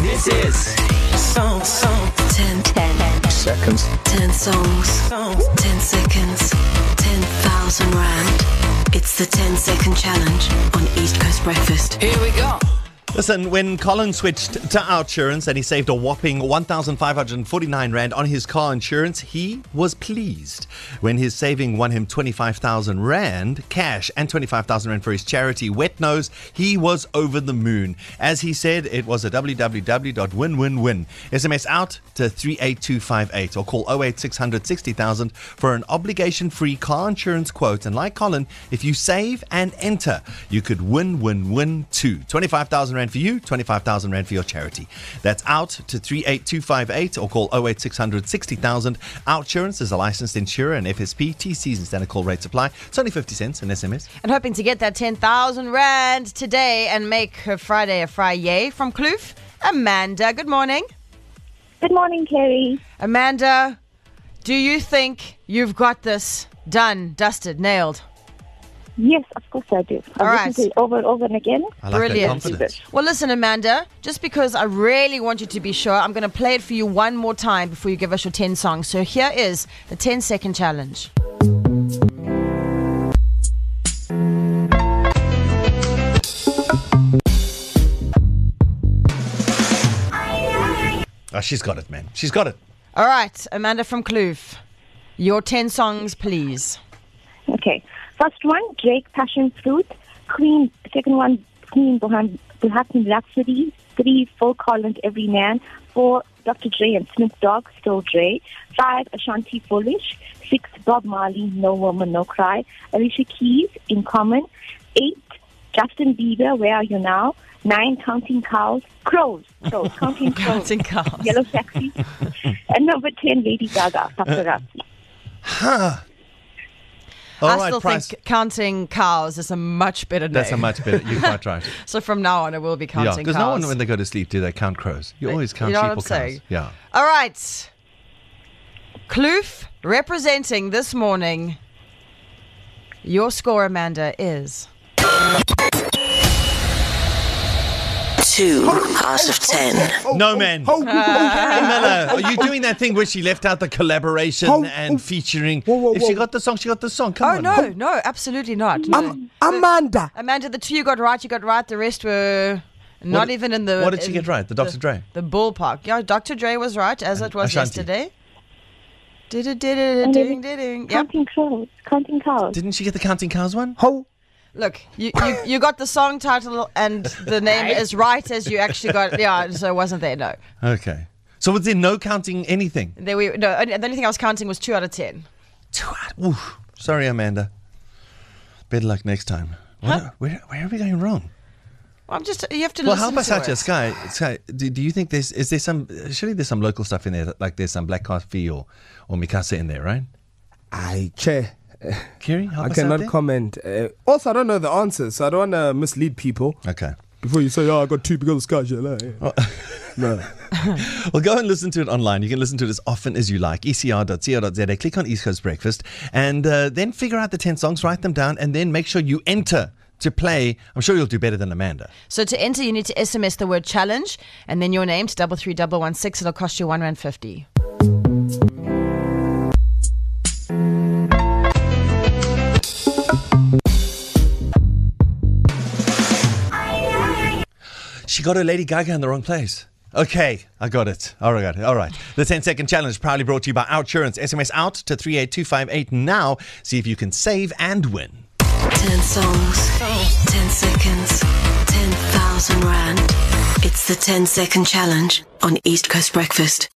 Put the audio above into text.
This is song 10 seconds. 10 songs, 10 seconds, 10,000 rand. It's the 10-second challenge on East Coast Breakfast. Here we go. Listen, when Colin switched to OUTsurance and he saved a whopping 1,549 Rand on his car insurance, he was pleased. When his saving won him 25,000 Rand cash and 25,000 Rand for his charity, Wet Nose, he was over the moon. As he said, it was a www.win-win-win. SMS out to 38258 or call 08600 60,000 for an obligation-free car insurance quote. And like Colin, if you save and enter, you could win too. 25,000 Rand for you, 25,000 Rand for your charity. That's out to 38258 or call 08600 60,000. OUTsurance is a licensed insurer and FSP. TCs and standard call rates apply. It's only 50 cents an SMS. And hoping to get that 10,000 Rand today and make her Friday a Friday from Kloof. Amanda, good morning. Good morning, Kerry. Amanda, do you think you've got this done, dusted, nailed? Yes, of course I do. All I've right. listened to it over and over and again. I like Brilliant. that confidence. Well, listen, Amanda, just because I really want you to be sure, I'm going to play it for you one more time before you give us your 10 songs. So here is the 10-second challenge. Oh, she's got it, man. She's got it. All right, Amanda from Kloof, your 10 songs, please. Okay. First one, Drake, Passion Fruit. Queen, second one, Queen, Bohemian Rhapsody. 3, Phil Collins, Every Man. 4, Dr. Dre and Snoop Dogg, Still Dre. 5, Ashanti, Foolish. 6, Bob Marley, No Woman, No Cry. Alicia Keys, In Common. 8, Justin Bieber, Where Are You Now? 9, Counting Crows, Counting Crows. Counting Cows. Yellow Taxi. And number 10, Lady Gaga, Paparazzi. All I right, still Price. think Counting Cows is a much better name. That's a much better. You're quite right. So from now on, it will be Yeah, Counting because Cows. no one, when they go to sleep, do they count crows? You always count You know sheep what I'm or cows. saying? Yeah. All right. Kloof representing this morning. Your score, Amanda, is 2 out of 10. No, man. Hey, Mella, are you doing that thing where she left out the collaboration and featuring? If she got the song, she got the song. Come on. No, absolutely not. No. Amanda. Amanda, the two you got right. The rest were not even in the... What did she get right? The Dr. Dre? The ballpark. Yeah, Dr. Dre was right, as it was Ashanti. yesterday. And Ding. then Yep. Counting Crows. Didn't she get the Counting Cows one? Look, you got the song title and the name is right as you actually got. Yeah, so it wasn't there. No, Okay. So was there no counting anything? the only thing I was counting was 2 out of 10. Oof. Sorry, Amanda. Better luck next time. Where are we going wrong? Well, you have to Well, listen how about to Satya it. Sky? Do you think surely there's some local stuff in there, like there's some Black Coffee or Mikasa in there, right? Chair. Kiri, help I us out cannot there? comment. Also, I don't know the answers, so I don't want to mislead people. Okay. Before you say, I got 2 because of Sky Share. No. Well, go and listen to it online. You can listen to it as often as you like. ecr.co.za. Click on East Coast Breakfast and then figure out the 10 songs, write them down, and then make sure you enter to play. I'm sure you'll do better than Amanda. So to enter, you need to SMS the word challenge and then your name to 33116. It'll cost you R1.50. She got her Lady Gaga in the wrong place. Okay, I got it. All right. The 10-second challenge proudly brought to you by OUTsurance. SMS out to 38258 now. See if you can save and win. 10 songs, 10 seconds, 10,000 rand. It's the 10-second challenge on East Coast Breakfast.